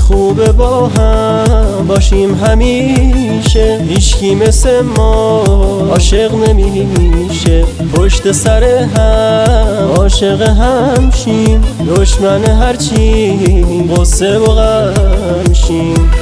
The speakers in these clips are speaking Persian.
خوبه با هم باشیم همیشه، هیچکی مثل ما عاشق نمیشه. پشت سر هم عاشق هم شیم، دشمن هرچی غصه و غم شیم.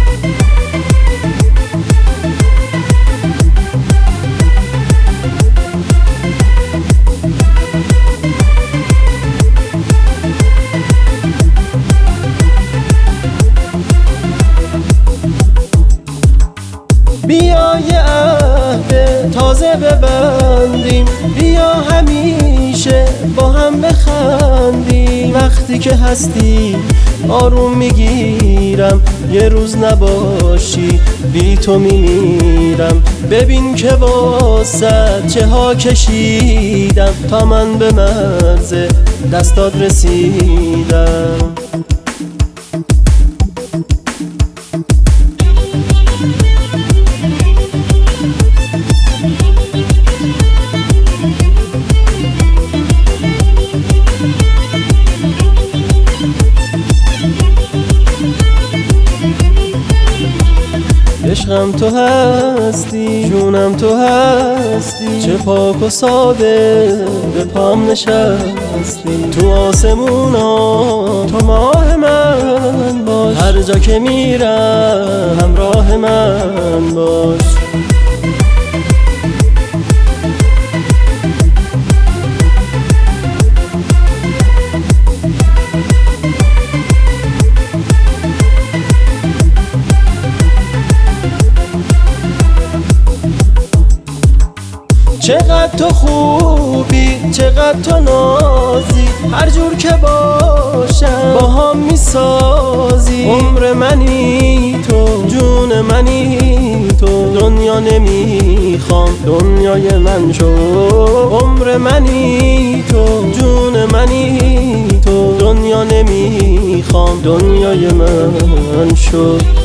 بیا یه عهد تازه ببندیم، بیا همیشه با هم بخندیم. وقتی که هستی آروم میگیرم، یه روز نباشی بی تو میمیرم. ببین که واسه چه ها کشیدم، تا من به مرز دستات رسیدم. عشقم تو هستی، جونم تو هستی، چه پاک و ساده به پام نشستی. تو آسمونا تو ماه من باش، هر جا که میرم همراه من باش. چقدر تو خوبی، چقدر تو نازی، هر جور که باشم با هم میسازی. عمر منی تو، جون منی تو، دنیا نمیخوام دنیای من شو. عمر منی تو، جون منی تو، دنیا نمیخوام دنیای من شو.